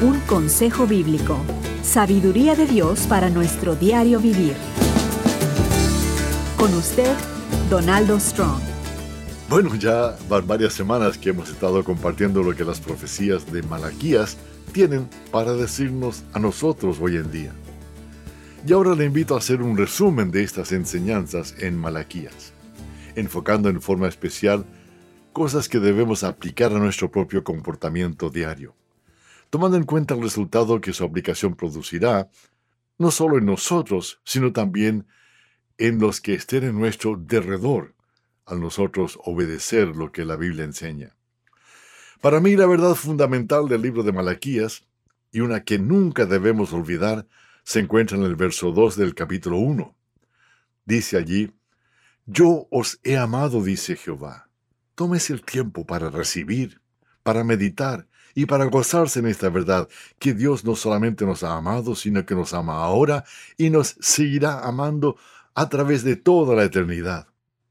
Un consejo bíblico. Sabiduría de Dios para nuestro diario vivir. Con usted, Donaldo Strong. Bueno, ya van varias semanas que hemos estado compartiendo lo que las profecías de Malaquías tienen para decirnos a nosotros hoy en día. Y ahora le invito a hacer un resumen de estas enseñanzas en Malaquías, enfocando en forma especial cosas que debemos aplicar a nuestro propio comportamiento diario, tomando en cuenta el resultado que su aplicación producirá, no solo en nosotros, sino también en los que estén en nuestro derredor, al nosotros obedecer lo que la Biblia enseña. Para mí, la verdad fundamental del libro de Malaquías, y una que nunca debemos olvidar, se encuentra en el verso 2 del capítulo 1. Dice allí: Yo os he amado, dice Jehová. Tómese el tiempo para recibir, para meditar y para gozarse en esta verdad, que Dios no solamente nos ha amado, sino que nos ama ahora y nos seguirá amando a través de toda la eternidad.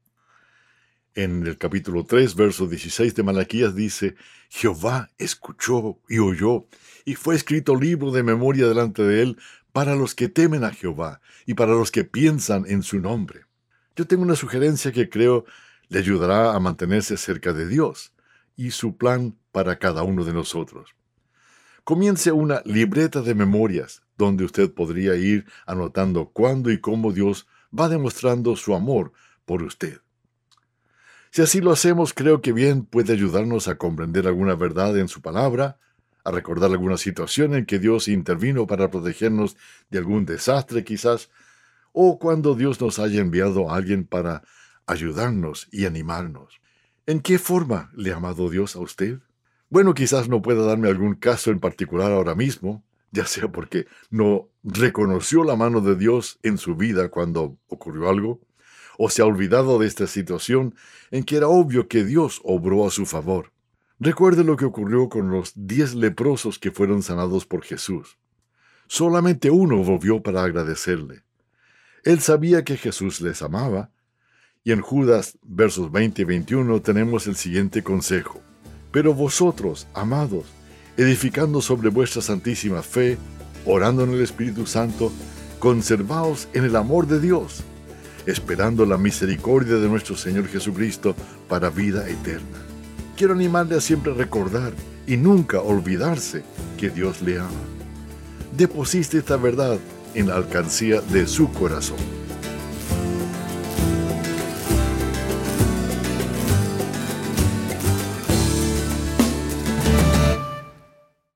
En el capítulo 3, verso 16 de Malaquías dice: Jehová escuchó y oyó, y fue escrito libro de memoria delante de él para los que temen a Jehová y para los que piensan en su nombre. Yo tengo una sugerencia que creo le ayudará a mantenerse cerca de Dios y su plan para cada uno de nosotros. Comience una libreta de memorias donde usted podría ir anotando cuándo y cómo Dios va demostrando su amor por usted. Si así lo hacemos, creo que bien puede ayudarnos a comprender alguna verdad en su palabra, a recordar alguna situación en que Dios intervino para protegernos de algún desastre quizás, o cuando Dios nos haya enviado a alguien para ayudarnos y animarnos. ¿En qué forma le ha amado Dios a usted? Bueno, quizás no pueda darme algún caso en particular ahora mismo, ya sea porque no reconoció la mano de Dios en su vida cuando ocurrió algo, o se ha olvidado de esta situación en que era obvio que Dios obró a su favor. Recuerde lo que ocurrió con los 10 leprosos que fueron sanados por Jesús. Solamente uno volvió para agradecerle. Él sabía que Jesús les amaba, y en Judas, versos 20 y 21, tenemos el siguiente consejo: Pero vosotros, amados, edificando sobre vuestra santísima fe, orando en el Espíritu Santo, conservaos en el amor de Dios, esperando la misericordia de nuestro Señor Jesucristo para vida eterna. Quiero animarle a siempre recordar y nunca olvidarse que Dios le ama. Deposite esta verdad en la alcancía de su corazón.